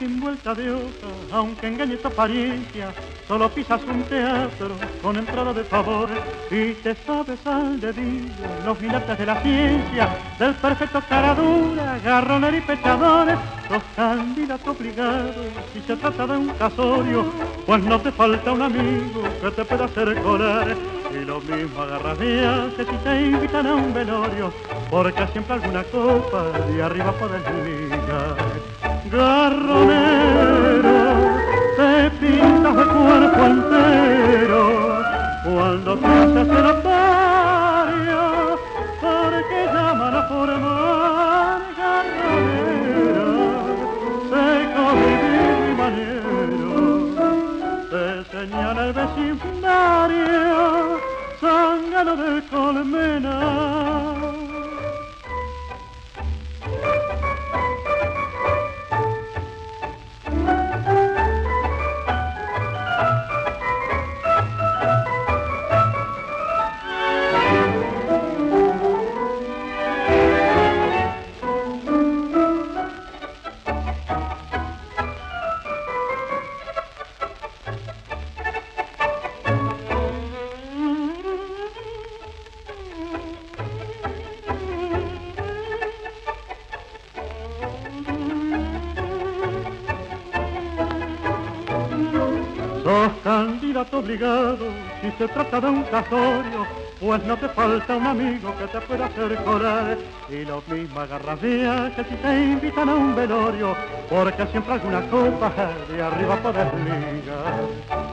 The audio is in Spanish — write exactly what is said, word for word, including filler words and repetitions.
sin vuelta de hoja, aunque engañe tu apariencia, solo pisas un teatro con entrada de favores y te sabes al dedillo los gigantes de la ciencia, del perfecto caradura, garroner y pechadores, los candidatos obligados si se trata de un casorio, pues no te falta un amigo que te pueda hacer colar. Y lo mismo agarras de hace si te invitan a un velorio, porque siempre alguna copa de arriba puedes ligar. Garronero, te pintas de cuerpo entero cuando te haces el otario, porque llaman a formar garronera, seco vivir y maniero, te señala el vecindario, zángano de colmena. Sos candidato obligado si se trata de un casorio, pues no te falta un amigo que te pueda hacer colar. Y lo mismo agarras viajes si te invitan a un velorio, porque siempre alguna copa de arriba podés ligar.